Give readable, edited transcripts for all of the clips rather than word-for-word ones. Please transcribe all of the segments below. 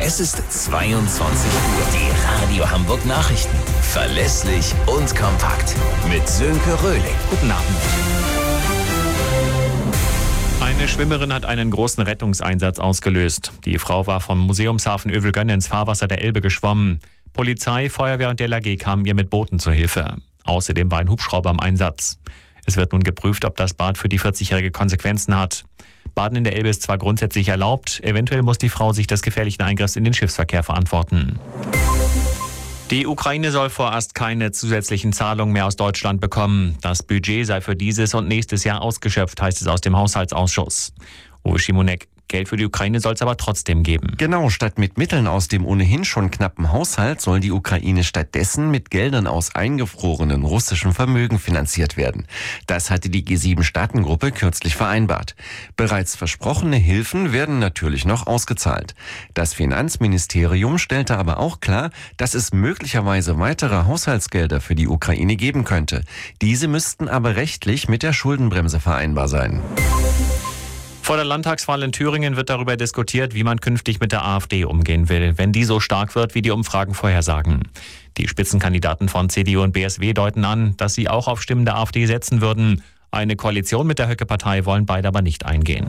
Es ist 22 Uhr. Die Radio Hamburg Nachrichten. Verlässlich und kompakt. Mit Sönke Röhling. Guten Abend. Eine Schwimmerin hat einen großen Rettungseinsatz ausgelöst. Die Frau war vom Museumshafen Övelgönne ins Fahrwasser der Elbe geschwommen. Polizei, Feuerwehr und der LAG kamen ihr mit Booten zur Hilfe. Außerdem war ein Hubschrauber im Einsatz. Es wird nun geprüft, ob das Bad für die 40-Jährige Konsequenzen hat. Baden in der Elbe ist zwar grundsätzlich erlaubt, eventuell muss die Frau sich des gefährlichen Eingriffs in den Schiffsverkehr verantworten. Die Ukraine soll vorerst keine zusätzlichen Zahlungen mehr aus Deutschland bekommen. Das Budget sei für dieses und nächstes Jahr ausgeschöpft, heißt es aus dem Haushaltsausschuss. Uwe Schimonek: Geld für die Ukraine soll es aber trotzdem geben. Genau, statt mit Mitteln aus dem ohnehin schon knappen Haushalt soll die Ukraine stattdessen mit Geldern aus eingefrorenen russischen Vermögen finanziert werden. Das hatte die G7-Staatengruppe kürzlich vereinbart. Bereits versprochene Hilfen werden natürlich noch ausgezahlt. Das Finanzministerium stellte aber auch klar, dass es möglicherweise weitere Haushaltsgelder für die Ukraine geben könnte. Diese müssten aber rechtlich mit der Schuldenbremse vereinbar sein. Vor der Landtagswahl in Thüringen wird darüber diskutiert, wie man künftig mit der AfD umgehen will, wenn die so stark wird, wie die Umfragen vorhersagen. Die Spitzenkandidaten von CDU und BSW deuten an, dass sie auch auf Stimmen der AfD setzen würden. Eine Koalition mit der Höcke-Partei wollen beide aber nicht eingehen.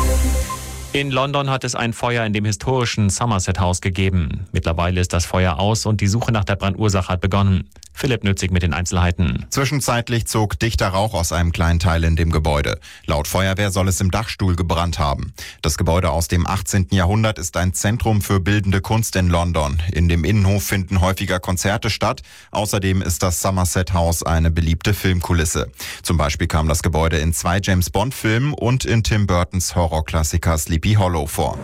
In London hat es ein Feuer in dem historischen Somerset House gegeben. Mittlerweile ist das Feuer aus und die Suche nach der Brandursache hat begonnen. Philipp Nützig mit den Einzelheiten. Zwischenzeitlich zog dichter Rauch aus einem kleinen Teil in dem Gebäude. Laut Feuerwehr soll es im Dachstuhl gebrannt haben. Das Gebäude aus dem 18. Jahrhundert ist ein Zentrum für bildende Kunst in London. In dem Innenhof finden häufiger Konzerte statt. Außerdem ist das Somerset House eine beliebte Filmkulisse. Zum Beispiel kam das Gebäude in 2 James-Bond-Filmen und in Tim Burtons Horrorklassiker Sleepy Hollow vor.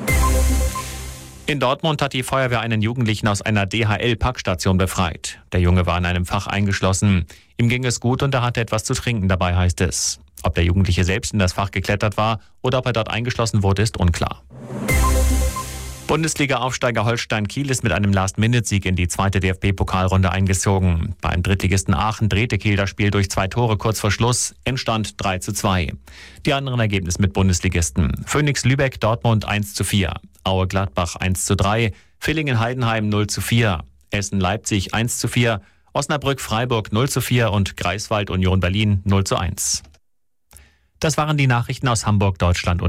In Dortmund hat die Feuerwehr einen Jugendlichen aus einer DHL-Packstation befreit. Der Junge war in einem Fach eingeschlossen. Ihm ging es gut und er hatte etwas zu trinken dabei, heißt es. Ob der Jugendliche selbst in das Fach geklettert war oder ob er dort eingeschlossen wurde, ist unklar. Bundesliga-Aufsteiger Holstein Kiel ist mit einem Last-Minute-Sieg in die 2. DFB-Pokalrunde eingezogen. Beim Drittligisten Aachen drehte Kiel das Spiel durch 2 Tore kurz vor Schluss. Endstand 3:2. Die anderen Ergebnisse mit Bundesligisten: Phoenix Lübeck Dortmund 1:4, Aue Gladbach 1:3, Villingen Heidenheim 0:4, Essen Leipzig 1:4, Osnabrück Freiburg 0:4 und Greifswald Union Berlin 0:1. Das waren die Nachrichten aus Hamburg, Deutschland und